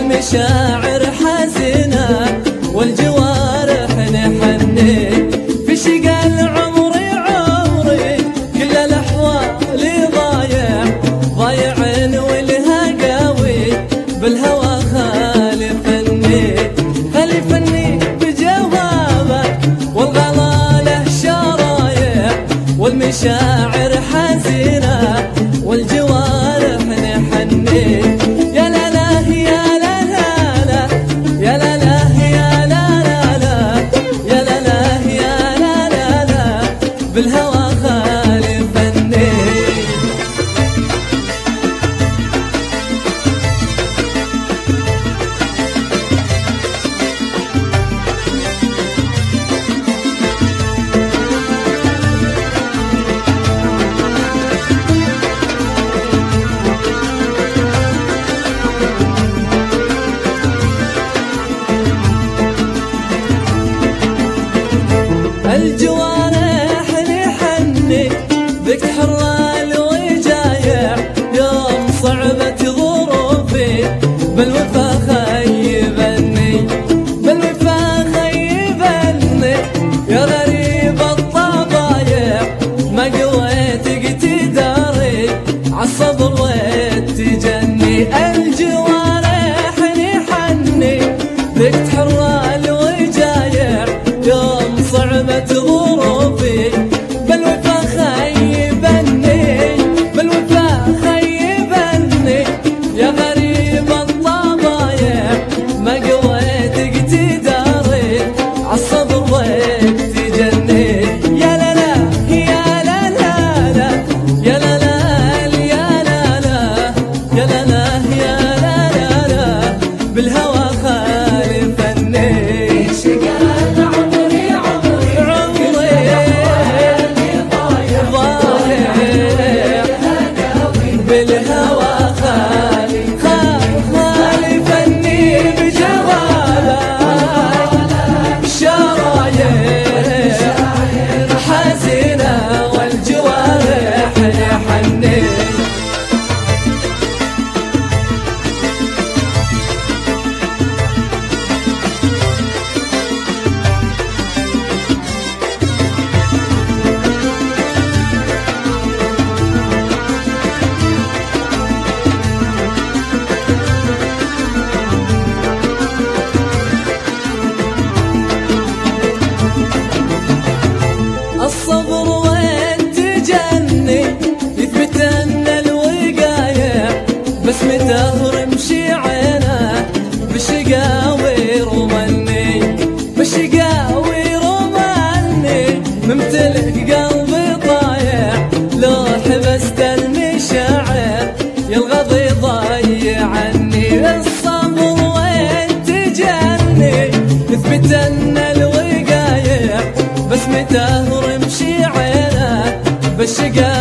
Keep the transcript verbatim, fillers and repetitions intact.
والمشاعر حزينة والجوارح نحني في شقا العمر عمري كل الأحوال ضايع ضايع والها قوي بالهوى خالفني خالفني بجوابك والغلا له شرايع والمشاعر حزينة والجوارح نحني يا لا لا يا لا لا لا يا لا لا يا لا لا لا يا لا لا يا لا لا لا بالهوى خالفني. الجوارح نحني بك حرال وجايع يوم صعبت ظروفي بالوفا خيبني بالوفا خيبني يا غريب الطبايع ما قويت اقتداري عالصبر وتجني. الجوارح نحني بك حرال وجايع يوم صعبت ظروفي بالوفا خيبني بالوفا خيبني يا غريب الطبايع ما قويت اقتداري عالصبر وتجني يا لا لا يا لا لا لا يا لا لا يا لا لا يا لا لا يا لا لا لا بالهوى خالفني. بالهوى خالي خالفني بجوابك شرايح حزينة والجوارح نحني. الصبر والتجني يثبت ان الوقايع بس متى رمشي عينه بالشقاوي رمني بالشقاوي رمني ممتلئ قلبي ضايع لو حبست المشاعر يا الغضي ضيعني. الصبر والتجني يثبت ان الوقايع بس متى رمشي عينه بالشقا